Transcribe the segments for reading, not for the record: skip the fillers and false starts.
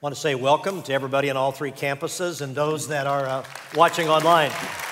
want to say welcome to everybody on all three campuses and those that are watching online.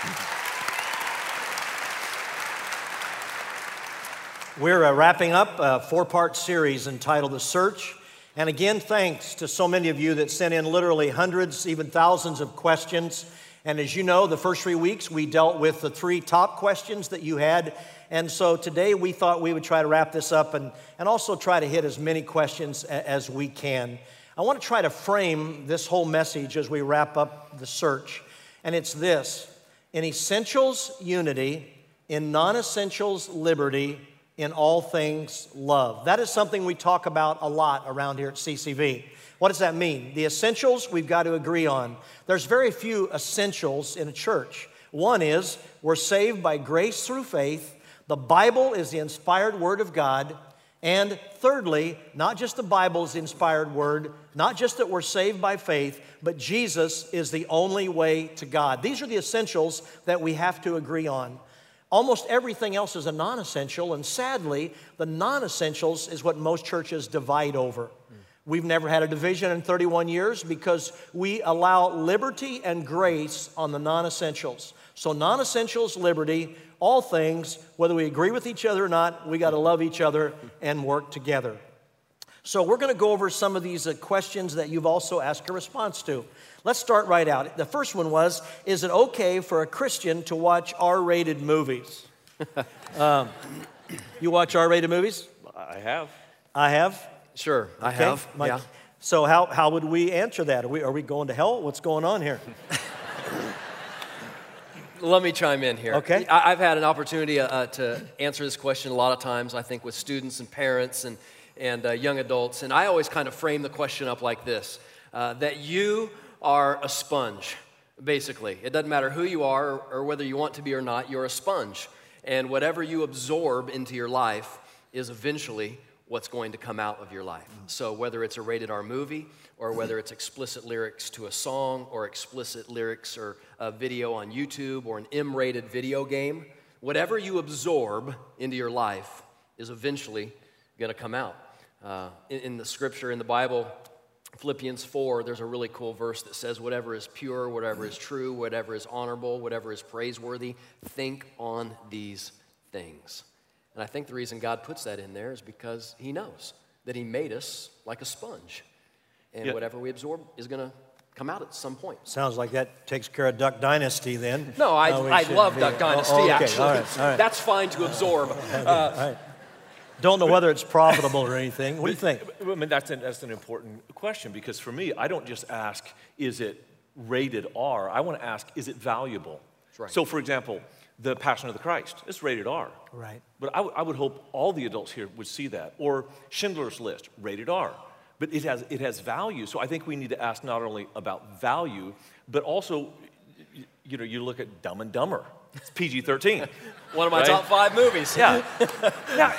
We're wrapping up a four-part series entitled The Search. And again, thanks to so many of you that sent in literally hundreds, even thousands of questions. And as you know, the first 3 weeks we dealt with the three top questions that you had. And so today we thought we would try to wrap this up and also try to hit as many questions as we can. I want to try to frame this whole message as we wrap up the search. And it's this: in essentials, unity; in non-essentials, liberty; in all things, love. That is something we talk about a lot around here at CCV. What does that mean? The essentials we've got to agree on. There's very few essentials in a church. One is we're saved by grace through faith. The Bible is the inspired Word of God. And thirdly, not just the Bible is the inspired Word, not just that we're saved by faith, but Jesus is the only way to God. These are the essentials that we have to agree on. Almost everything else is a non-essential, and sadly, the non-essentials is what most churches divide over. We've never had a division in 31 years because we allow liberty and grace on the non-essentials. So non-essentials, liberty; all things, whether we agree with each other or not, we got to love each other and work together. So we're going to go over some of these questions that you've also asked a response to. Let's start right out. The first one was, is it okay for a Christian to watch R-rated movies? You watch R-rated movies? I have. I have? Sure, Okay. I have. Mike, yeah. So how would we answer that? Are we going to hell? What's going on here? Let me chime in here. Okay. I've had an opportunity to answer this question a lot of times, I think, with students and parents and young adults. And I always kind of frame the question up like this, that you are a sponge, basically. It doesn't matter who you are or whether you want to be or not, you're a sponge. And whatever you absorb into your life is eventually what's going to come out of your life. So whether it's a rated R movie, or whether it's explicit lyrics to a song, or explicit lyrics or a video on YouTube, or an M-rated video game, whatever you absorb into your life is eventually going to come out. In the scripture, in the Bible, Philippians 4, there's a really cool verse that says, whatever is pure, whatever is true, whatever is honorable, whatever is praiseworthy, think on these things. And I think the reason God puts that in there is because He knows that He made us like a sponge. And whatever we absorb is going to come out at some point. Sounds like that takes care of Duck Dynasty then. No, I love Duck Dynasty, okay. actually. All right. That's fine to absorb. All right. Don't know whether it's profitable or anything. What do you think? I mean, that's an important question, because for me, I don't just ask, is it rated R? I want to ask, is it valuable? That's right. So, for example, The Passion of the Christ, it's rated R. Right. But I would hope all the adults here would see that. Or Schindler's List, rated R. But it has value. So I think we need to ask not only about value, but also, you look at Dumb and Dumber. It's PG-13. One of my top 5 movies. Yeah. Now,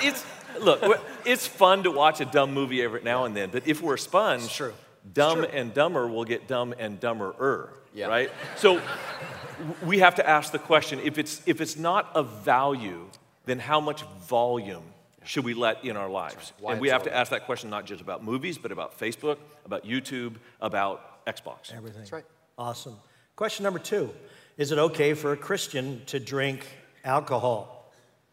it's fun to watch a dumb movie every now and then, but if we're a sponge, True. Dumb and Dumber will get Dumb and Dumberer, Yeah. right? So we have to ask the question, if it's not of value, then how much volume should we let in our lives? Why And we have to absorb it? ask that question not just about movies, but about Facebook, about YouTube, about Xbox. Everything. That's right. Awesome. Question number 2. Is it okay for a Christian to drink alcohol?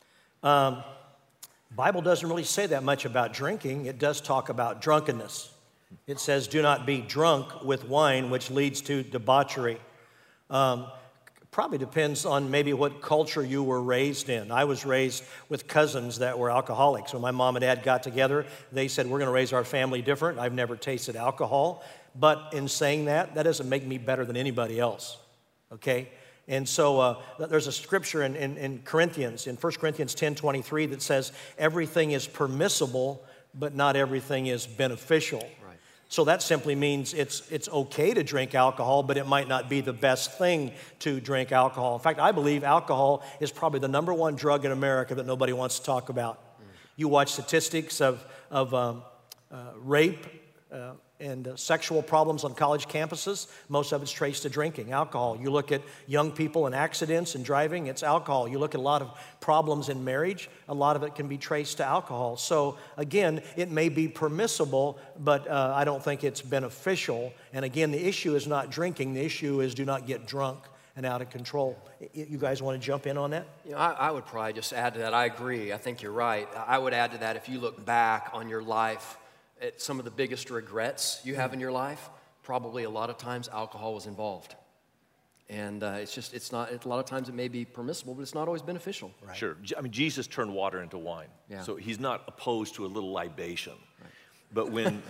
Bible doesn't really say that much about drinking. It does talk about drunkenness. It says, do not be drunk with wine, which leads to debauchery. Probably depends on maybe what culture you were raised in. I was raised with cousins that were alcoholics. When my mom and dad got together, they said, we're going to raise our family different. I've never tasted alcohol. But in saying that doesn't make me better than anybody else, okay? And so there's a scripture in Corinthians, in 1 Corinthians 10:23, that says, everything is permissible, but not everything is beneficial. Right. So that simply means it's okay to drink alcohol, but it might not be the best thing to drink alcohol. In fact, I believe alcohol is probably the number one drug in America that nobody wants to talk about. You watch statistics of rape, and sexual problems on college campuses, most of it's traced to drinking, alcohol. You look at young people and accidents and driving, it's alcohol. You look at a lot of problems in marriage, a lot of it can be traced to alcohol. So again, it may be permissible, but I don't think it's beneficial. And again, the issue is not drinking, the issue is do not get drunk and out of control. You guys want to jump in on that? You know, I would probably just add to that. I agree. I think you're right. I would add to that, if you look back on your life at some of the biggest regrets you have in your life, probably a lot of times alcohol was involved. And it's not, a lot of times it may be permissible, but it's not always beneficial. Right. Sure. I mean, Jesus turned water into wine. Yeah. So he's not opposed to a little libation. Right. But when,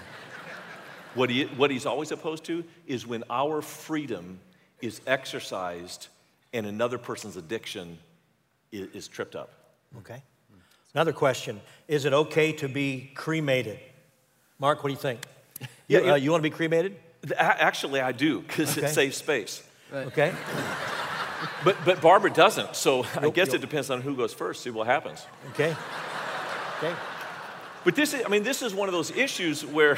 what he's always opposed to is when our freedom is exercised and another person's addiction is tripped up. Okay. Another question, is it okay to be cremated? Mark, what do you think? You want to be cremated? Actually, I do, because it saves space. Right. Okay. But Barbara doesn't, so I guess it depends on who goes first, see what happens. Okay. Okay. But this is one of those issues where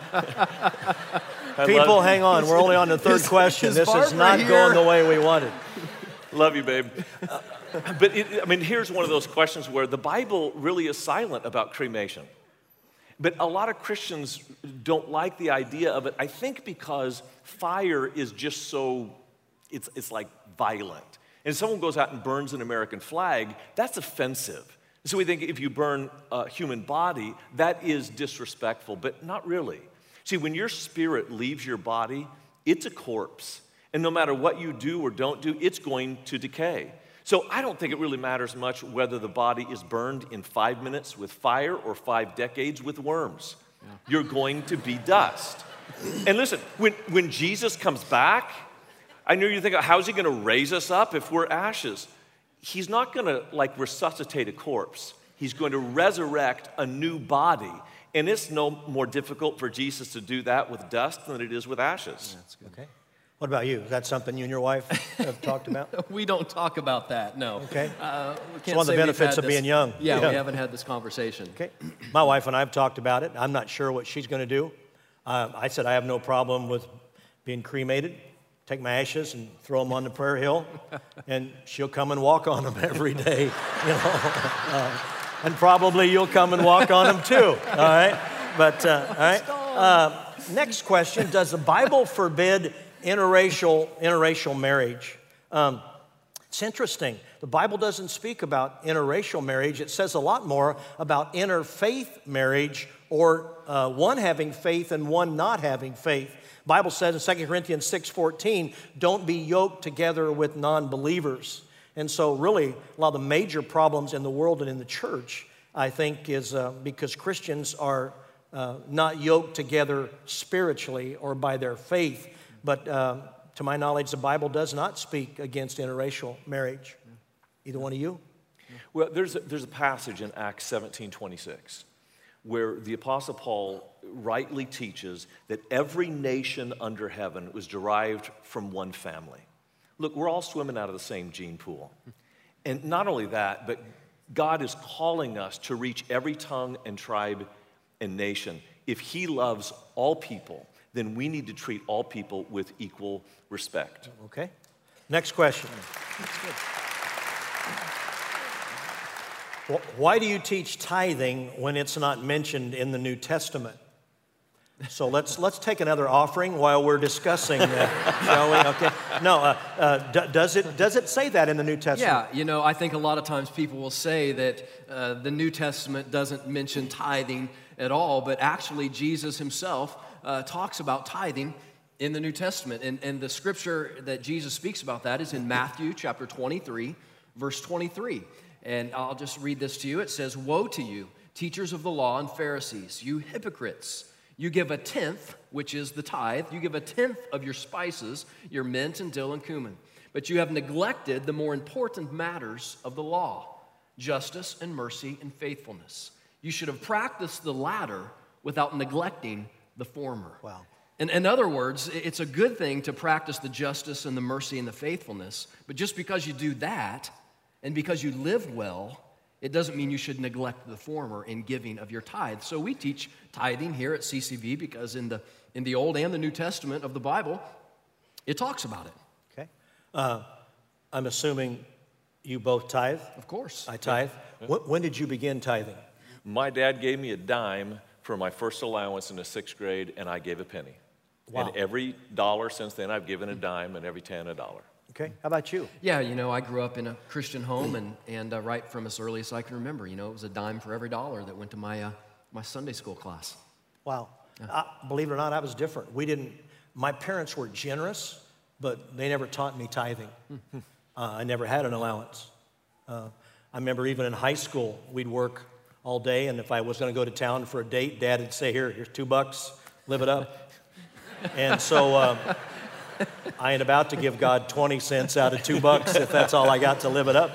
people, hang on. We're only on the third question. This is not going the way we wanted. Love you, babe. But here's one of those questions where the Bible really is silent about cremation. But a lot of Christians don't like the idea of it, I think because fire is just so, it's like violent. And someone goes out and burns an American flag, that's offensive. So we think if you burn a human body, that is disrespectful, but not really. See, when your spirit leaves your body, it's a corpse. And no matter what you do or don't do, it's going to decay. So I don't think it really matters much whether the body is burned in 5 minutes with fire or 5 decades with worms. Yeah. You're going to be dust. And listen, when Jesus comes back, I know you think, how's he going to raise us up if we're ashes? He's not going to resuscitate a corpse. He's going to resurrect a new body. And it's no more difficult for Jesus to do that with dust than it is with ashes. That's good. Okay. What about you? Is that something you and your wife have talked about? We don't talk about that, no. Okay. It's one of the benefits of being young. Yeah, we haven't had this conversation. Okay. My wife and I have talked about it. I'm not sure what she's going to do. I said I have no problem with being cremated. Take my ashes and throw them on the prayer hill, and she'll come and walk on them every day. You know, and probably you'll come and walk on them too. All right. But all right. Next question: does the Bible forbid interracial marriage? It's interesting. The Bible doesn't speak about interracial marriage. It says a lot more about interfaith marriage, or one having faith and one not having faith. The Bible says in 2 Corinthians 6:14, don't be yoked together with non-believers. And so really, a lot of the major problems in the world and in the church, I think, is because Christians are not yoked together spiritually or by their faith. But to my knowledge, the Bible does not speak against interracial marriage. Either one of you? Well, there's a passage in Acts 17:26 where the Apostle Paul rightly teaches that every nation under heaven was derived from one family. Look, we're all swimming out of the same gene pool. And not only that, but God is calling us to reach every tongue and tribe and nation. If he loves all people, then we need to treat all people with equal respect. Okay. Next question. That's good. Why do you teach tithing when it's not mentioned in the New Testament? So let's take another offering while we're discussing that, shall we? Okay. No, does it say that in the New Testament? Yeah, I think a lot of times people will say that the New Testament doesn't mention tithing at all, but actually Jesus himself talks about tithing in the New Testament. And the scripture that Jesus speaks about that is in Matthew chapter 23, verse 23. And I'll just read this to you. It says, "Woe to you, teachers of the law and Pharisees, you hypocrites! You give a tenth, which is the tithe, you give a tenth of your spices, your mint and dill and cumin. But you have neglected the more important matters of the law, justice and mercy and faithfulness. You should have practiced the latter without neglecting the former." Wow. In other words, it's a good thing to practice the justice and the mercy and the faithfulness, but just because you do that and because you live well, It doesn't mean you should neglect the former in giving of your tithe. So we teach tithing here at CCV because in the Old and the New Testament of the Bible, it talks about it. Okay. I'm assuming you both tithe? Of course. I tithe. Yeah. When did you begin tithing? My dad gave me a dime for my first allowance in the 6th grade, and I gave a penny. Wow. And every dollar since then, I've given a dime, and every 10, a dollar. Okay. How about you? Yeah, I grew up in a Christian home, and right from as early as I can remember, it was a dime for every dollar that went to my Sunday school class. Wow. Believe it or not, I was different. My parents were generous, but they never taught me tithing. I never had an allowance. I remember even in high school, we'd work all day, and if I was going to go to town for a date, Dad would say, here's $2, live it up. And so I ain't about to give God 20 cents out of $2 if that's all I got to live it up.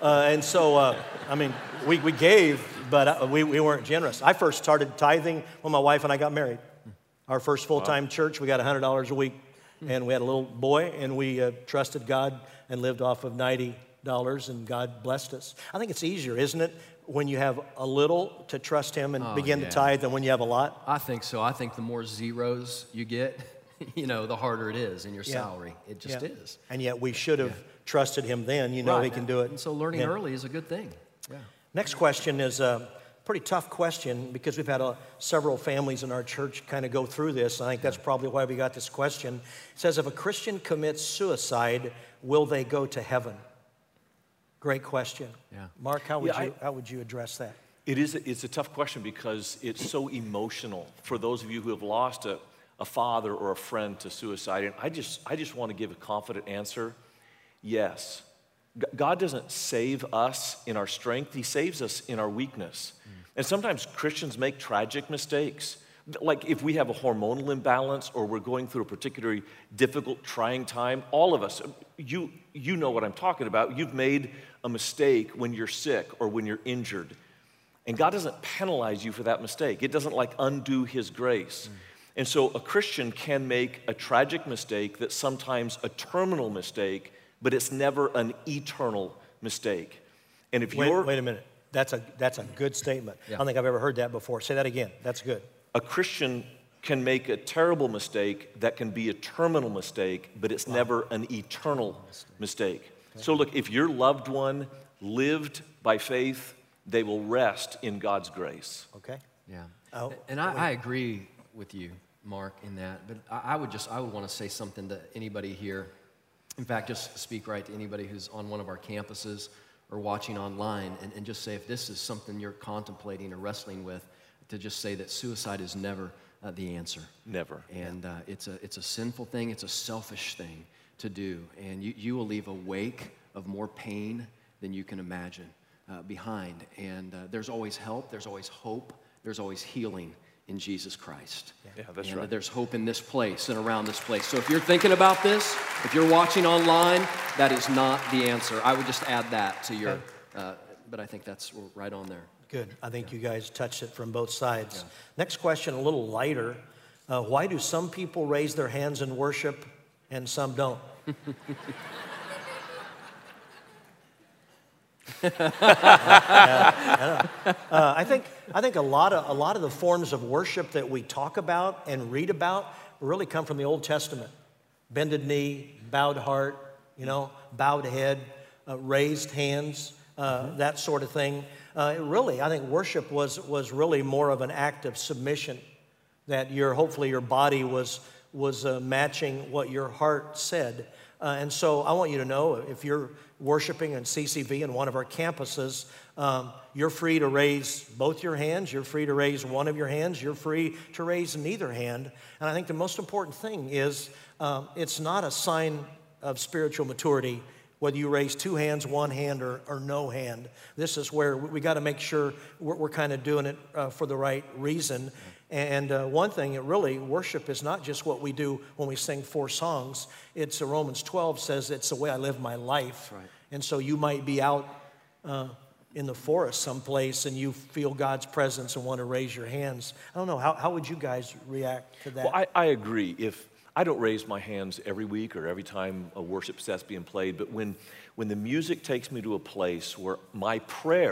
We gave, but we weren't generous. I first started tithing when my wife and I got married. Our first full-time church, we got $100 a week, and we had a little boy, and we trusted God and lived off of $90, and God blessed us. I think it's easier, isn't it, when you have a little to trust Him and begin to tithe than when you have a lot? I think so. I think the more zeros you get, the harder it is in your salary. It just is. And yet we should have trusted Him then. He can do it. And so learning early is a good thing. Yeah. Next question is a pretty tough question because we've had several families in our church kind of go through this. I think that's probably why we got this question. It says, if a Christian commits suicide, will they go to heaven? Great question. Yeah. Mark, how would you address that? It's a tough question because it's so emotional for those of you who have lost a father or a friend to suicide. And I just want to give a confident answer. Yes. God doesn't save us in our strength. He saves us in our weakness. And sometimes Christians make tragic mistakes. Like if we have a hormonal imbalance or we're going through a particularly difficult, trying time, all of us, you know what I'm talking about. You've made a mistake when you're sick or when you're injured. And God doesn't penalize you for that mistake. It doesn't undo His grace. And so a Christian can make a tragic mistake that's sometimes a terminal mistake, but it's never an eternal mistake. And if wait a minute. That's a good statement. Yeah. I don't think I've ever heard that before. Say that again. That's good. A Christian can make a terrible mistake that can be a terminal mistake, but it's never an eternal mistake. Okay. So look, if your loved one lived by faith, they will rest in God's grace. Okay. Yeah. And I agree with you, Mark, in that. But I would want to say something to anybody here. In fact, just speak right to anybody who's on one of our campuses or watching online and just say if this is something you're contemplating or wrestling with, to just say that suicide is never the answer. Never. And it's a sinful thing. It's a selfish thing to do. And you will leave a wake of more pain than you can imagine behind. And there's always help. There's always hope. There's always healing in Jesus Christ. Yeah, that's right. There's hope in this place and around this place. So if you're thinking about this, if you're watching online, that is not the answer. I would just add that to your, but I think that's right on there. Good. I think you guys touched it from both sides. Yeah. Next question, a little lighter. Why do some people raise their hands in worship and some don't? I think a lot of the forms of worship that we talk about and read about really come from the Old Testament. Bended knee, bowed heart, bowed head, raised hands, that sort of thing. I think worship was really more of an act of submission, that hopefully your body was matching what your heart said. And so I want you to know, if you're worshiping in CCV in one of our campuses, you're free to raise both your hands. You're free to raise one of your hands. You're free to raise neither hand. And I think the most important thing is it's not a sign of spiritual maturity whether you raise two hands, one hand, or no hand. This is where we got to make sure we're kind of doing it for the right reason. And one thing, worship is not just what we do when we sing 4 songs. It's Romans 12 says it's the way I live my life. Right. And so you might be out in the forest someplace and you feel God's presence and want to raise your hands. I don't know, how would you guys react to that? Well, I agree. If I don't raise my hands every week or every time a worship set's being played, but when the music takes me to a place where my prayer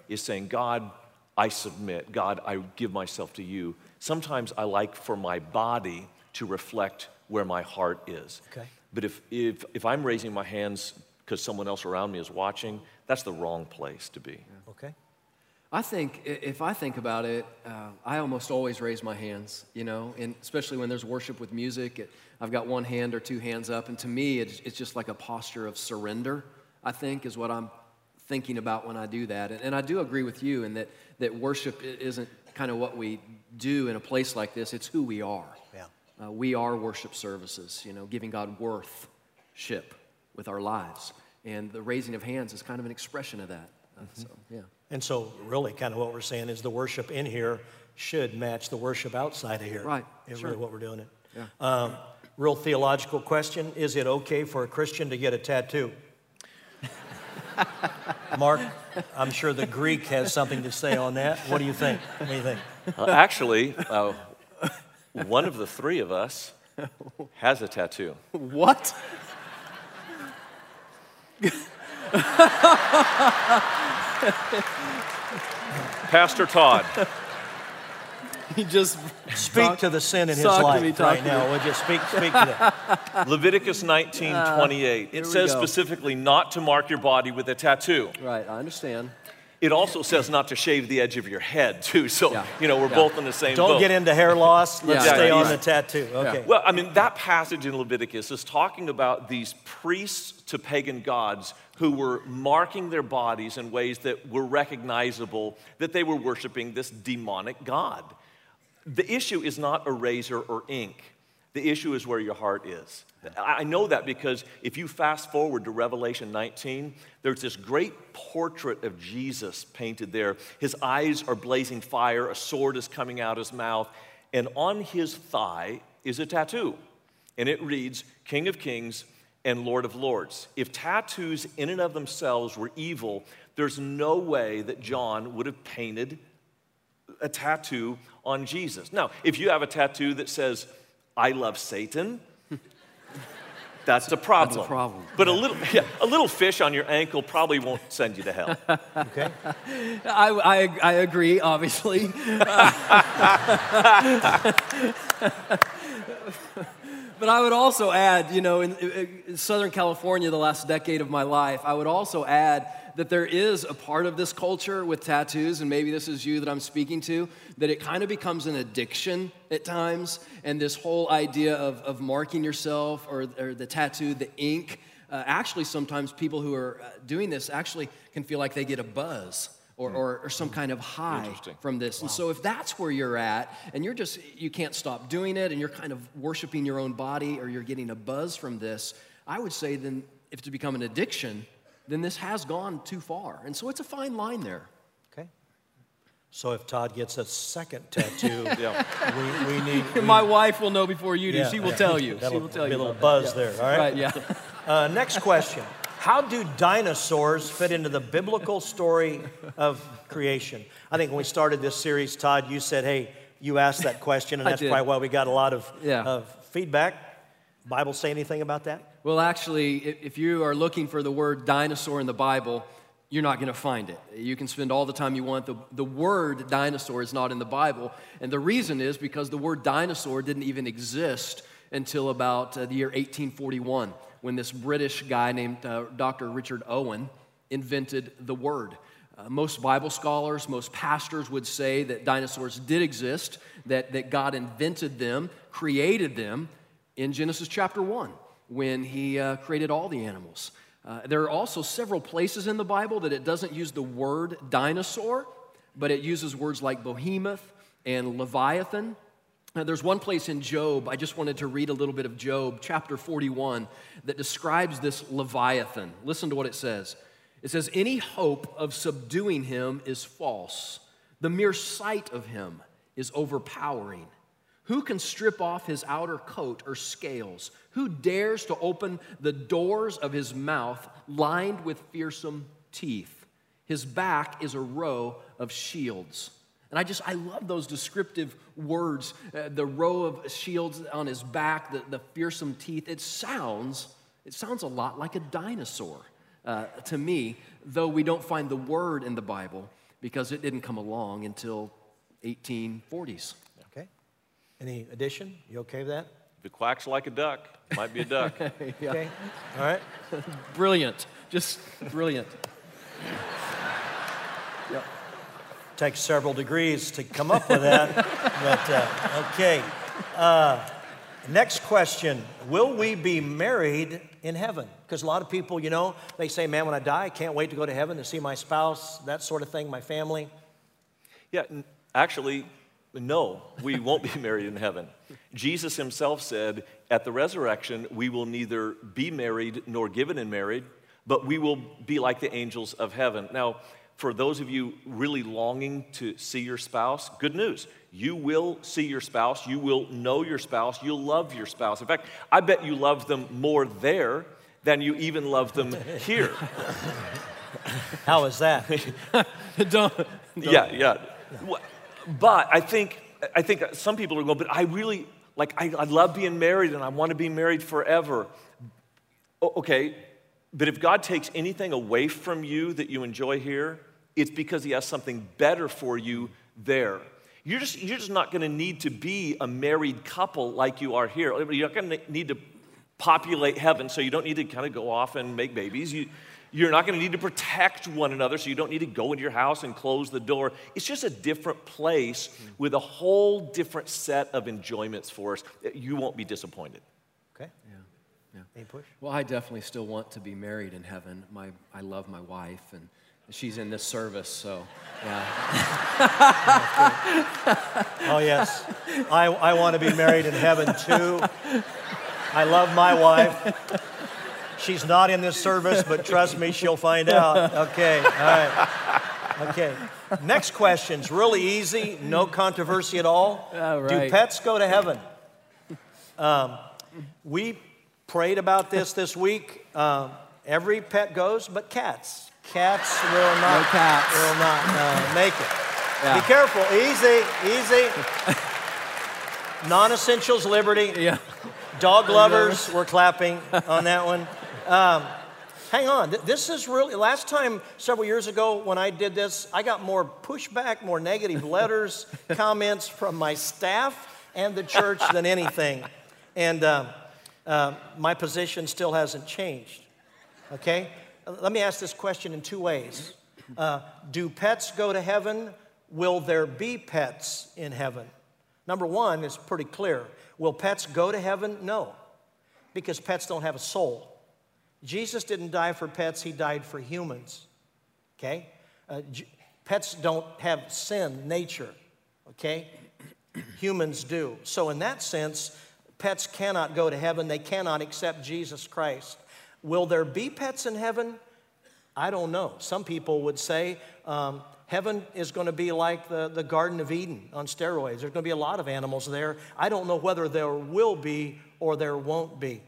is saying, God, I submit. God, I give myself to you. Sometimes I like for my body to reflect where my heart is. Okay. But if I'm raising my hands because someone else around me is watching, that's the wrong place to be. Okay. I think, if I think about it, I almost always raise my hands, and especially when there's worship with music, I've got one hand or two hands up, and to me, it's just like a posture of surrender, I think, is what I'm thinking about when I do that. And I do agree with you in that worship isn't kind of what we do in a place like this, it's who we are. Yeah. We are worship services, giving God worship with our lives. And the raising of hands is kind of an expression of that. So, yeah. And so really kind of what we're saying is the worship in here should match the worship outside of here. Right. Is Sure. really what we're doing it. Yeah. Real theological question. Is it okay for a Christian to get a tattoo? Mark, I'm sure the Greek has something to say on that. What do you think? What do you think? Actually, one of the three of us has a tattoo. What? Pastor Todd. He just Speak to the sin in his talk to life me, right talk to now. me. Would you speak to that? Leviticus 19:28. It we says go. specifically not to mark your body with a tattoo. Right, I understand. It also says not to shave the edge of your head, too. So, Yeah. we're both in the same boat. Don't get into hair loss. Let's Yeah, stay right, on right. the tattoo. Okay. Well, that passage in Leviticus is talking about these priests to pagan gods who were marking their bodies in ways that were recognizable that they were worshiping this demonic god. The issue is not a razor or ink. The issue is where your heart is. I know that because if you fast forward to Revelation 19, there's this great portrait of Jesus painted there. His eyes are blazing fire, a sword is coming out his mouth, and on his thigh is a tattoo. And it reads, King of Kings and Lord of Lords. If tattoos in and of themselves were evil, there's no way that John would have painted a tattoo on Jesus. Now, if you have a tattoo that says, I love Satan, that's a problem. That's a problem. But a little fish on your ankle probably won't send you to hell. Okay. I agree, obviously. But I would also add, in Southern California, the last decade of my life, I would also add that there is a part of this culture with tattoos, and maybe this is you that I'm speaking to, that it kind of becomes an addiction at times, and this whole idea of marking yourself or the tattoo, the ink, actually sometimes people who are doing this actually can feel like they get a buzz or some kind of high from this. Wow. And so if that's where you're at, and you can't stop doing it, and you're kind of worshiping your own body, or you're getting a buzz from this, I would say then if to become an addiction, then this has gone too far. And so it's a fine line there. Okay. So if Todd gets a second tattoo, we need... My wife will know before you do. She will tell you. She will tell you. Be a little buzz there, all right? Right, yeah. Next question. How do dinosaurs fit into the biblical story of creation? I think when we started this series, Todd, you said, hey, you asked that question, and that's probably why we got a lot of feedback. Bible say anything about that? Well, actually, if you are looking for the word dinosaur in the Bible, you're not going to find it. You can spend all the time you want. The word dinosaur is not in the Bible, and the reason is because the word dinosaur didn't even exist until about the year 1841, when this British guy named Dr. Richard Owen invented the word. Most Bible scholars, most pastors would say that dinosaurs did exist, that God invented them, created them in Genesis chapter 1, when he created all the animals. There are also several places in the Bible that it doesn't use the word dinosaur, but it uses words like behemoth and leviathan. There's one place in Job, I just wanted to read a little bit of Job, chapter 41, that describes this leviathan. Listen to what it says. It says, any hope of subduing him is false. The mere sight of him is overpowering. Who can strip off his outer coat or scales? Who dares to open the doors of his mouth lined with fearsome teeth? His back is a row of shields. And I love those descriptive words, the row of shields on his back, the fearsome teeth. It sounds a lot like a dinosaur to me, though we don't find the word in the Bible. because it didn't come along until 1840s. Okay. Any addition? You okay with that? If it quacks like a duck, it might be a duck. Yeah. Okay. All right. Brilliant, just brilliant. Yep. Takes several degrees to come up with that. But, okay. Next question. Will we be married in heaven? Because a lot of people, they say, man, when I die, I can't wait to go to heaven to see my spouse, that sort of thing, my family. Yeah, actually, no, we won't be married in heaven. Jesus himself said, at the resurrection, we will neither be married nor given in marriage, but we will be like the angels of heaven. Now, for those of you really longing to see your spouse, good news. You will see your spouse. You will know your spouse. You'll love your spouse. In fact, I bet you love them more there than you even love them here. How is that? Don't. Yeah. But I think some people are going, but I really, I love being married and I want to be married forever. Okay, but if God takes anything away from you that you enjoy here, it's because he has something better for you there. You're just not going to need to be a married couple like you are here. You're not going to need to populate heaven, so you don't need to kind of go off and make babies. You're not going to need to protect one another, so you don't need to go into your house and close the door. It's just a different place with a whole different set of enjoyments for us. You won't be disappointed. Okay. Yeah. Any push? Well, I definitely still want to be married in heaven. I love my wife, and she's in this service, so yeah. Oh, yes. I want to be married in heaven, too. I love my wife. She's not in this service, but trust me, she'll find out. Okay, all right. Okay. Next question's really easy, no controversy at all. Right. Do pets go to heaven? We prayed about this week. Every pet goes, but cats. Cats will not, make it. Yeah. Be careful. Easy. Non-essentials, liberty. Yeah. Dog lovers, we're clapping on that one. Hang on. This is really, last time, several years ago, when I did this, I got more pushback, more negative letters, comments from my staff and the church than anything. And my position still hasn't changed. Okay? Let me ask this question in two ways. Do pets go to heaven? Will there be pets in heaven? Number one is pretty clear. Will pets go to heaven? No, because pets don't have a soul. Jesus didn't die for pets, he died for humans. Okay? Pets don't have sin nature. Okay? Humans do. So in that sense, pets cannot go to heaven. They cannot accept Jesus Christ. Will there be pets in heaven? I don't know. Some people would say heaven is going to be like the Garden of Eden on steroids. There's going to be a lot of animals there. I don't know whether there will be or there won't be.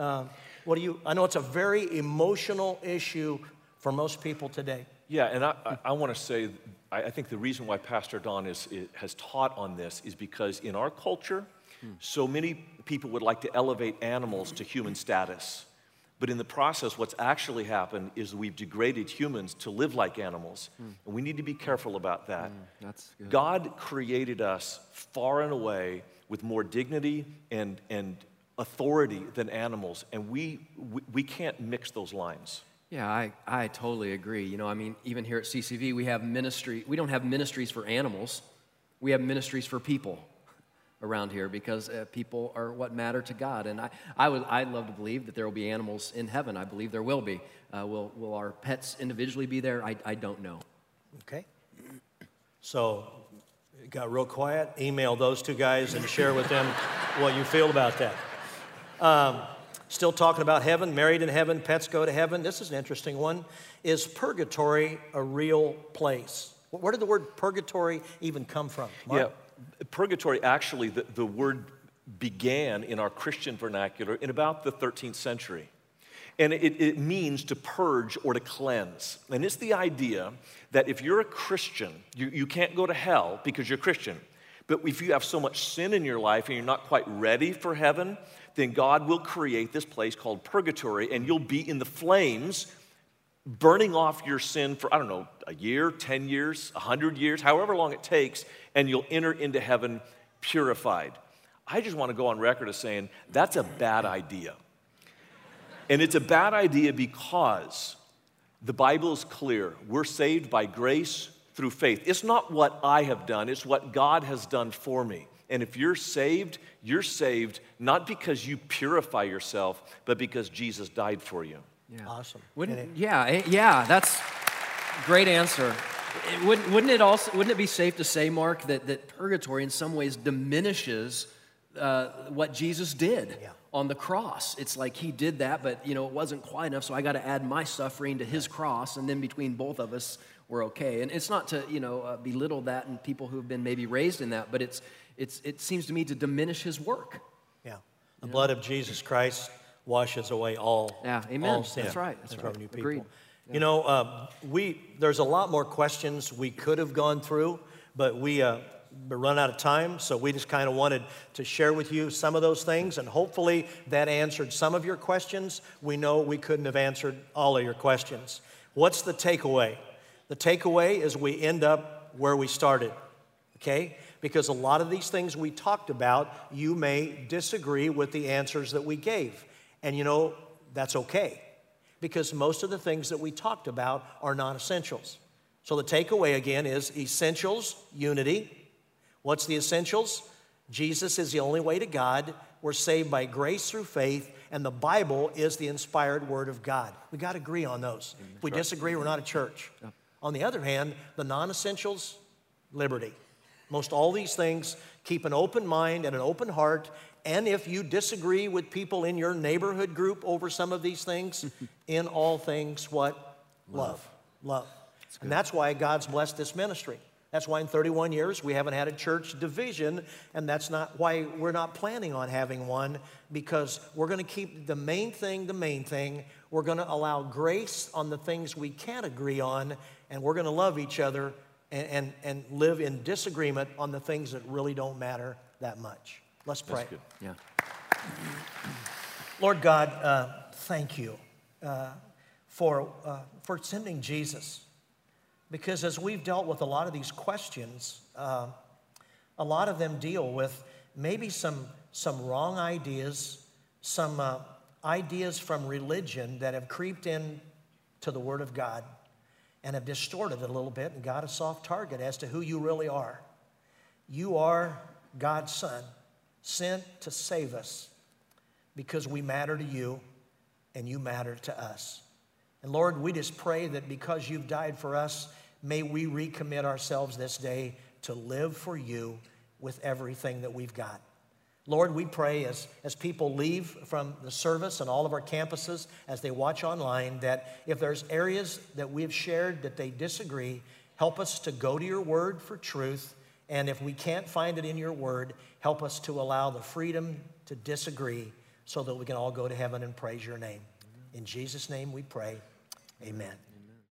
I know it's a very emotional issue for most people today. Yeah, and I want to say, I think the reason why Pastor Don has taught on this is because in our culture, so many people would like to elevate animals to human status. But in the process, what's actually happened is we've degraded humans to live like animals. And we need to be careful about that. That's good. God created us far and away with more dignity and authority than animals. And we can't mix those lines. Yeah, I totally agree. Even here at CCV, we have ministry. We don't have ministries for animals. We have ministries for people around here because people are what matter to God. And I'd love to believe that there will be animals in heaven. I believe there will be. Will our pets individually be there? I don't know. Okay. So it got real quiet. Email those two guys and share with them what you feel about that. Still talking about heaven, married in heaven, pets go to heaven. This is an interesting one. Is purgatory a real place? Where did the word purgatory even come from? Mark? Yeah. Purgatory, actually, the word began in our Christian vernacular in about the 13th century. And it means to purge or to cleanse. And it's the idea that if you're a Christian, you can't go to hell because you're Christian. But if you have so much sin in your life and you're not quite ready for heaven, then God will create this place called purgatory, and you'll be in the flames burning off your sin for, I don't know, a year, 10 years, 100 years, however long it takes, and you'll enter into heaven purified. I just want to go on record as saying that's a bad idea. And it's a bad idea because the Bible is clear. We're saved by grace through faith. It's not what I have done, it's what God has done for me. And if you're saved not because you purify yourself, but because Jesus died for you. Yeah. Awesome. Yeah, that's a great answer. Wouldn't it be safe to say, Mark, that purgatory in some ways diminishes what Jesus did on the cross? It's like he did that, but it wasn't quite enough, so I got to add my suffering to his cross, and then between both of us, we're okay. And it's not to belittle that and people who've been maybe raised in that, but it seems to me to diminish his work. Yeah, the blood of Jesus Christ washes away all. Yeah, amen. All sin. That's right. From you people. Agreed. Yeah. There's a lot more questions we could have gone through, but we run out of time, so we just kind of wanted to share with you some of those things, and hopefully that answered some of your questions. We know we couldn't have answered all of your questions. What's the takeaway? The takeaway is we end up where we started, okay? Because a lot of these things we talked about, you may disagree with the answers that we gave. And that's okay, because most of the things that we talked about are non-essentials. So the takeaway again is essentials, unity. What's the essentials? Jesus is the only way to God. We're saved by grace through faith, and the Bible is the inspired word of God. We got to agree on those. If we disagree, we're not a church. Yeah. On the other hand, the non-essentials, liberty. Most all these things, keep an open mind and an open heart. And if you disagree with people in your neighborhood group over some of these things, in all things, what? Love. And that's why God's blessed this ministry. That's why in 31 years we haven't had a church division, and that's not why we're not planning on having one, because we're going to keep the main thing. We're going to allow grace on the things we can't agree on, and we're going to love each other and live in disagreement on the things that really don't matter that much. Let's pray. That's good. Yeah. Lord God, thank you for sending Jesus. Because as we've dealt with a lot of these questions, a lot of them deal with maybe some wrong ideas, some ideas from religion that have creeped in to the Word of God and have distorted it a little bit and got a soft target as to who you really are. You are God's Son, sent to save us because we matter to you and you matter to us. And Lord, we just pray that because you've died for us, may we recommit ourselves this day to live for you with everything that we've got. Lord, we pray as people leave from the service and all of our campuses, as they watch online, that if there's areas that we have shared that they disagree, help us to go to your word for truth. And if we can't find it in your word, help us to allow the freedom to disagree so that we can all go to heaven and praise your name. In Jesus' name we pray. Amen.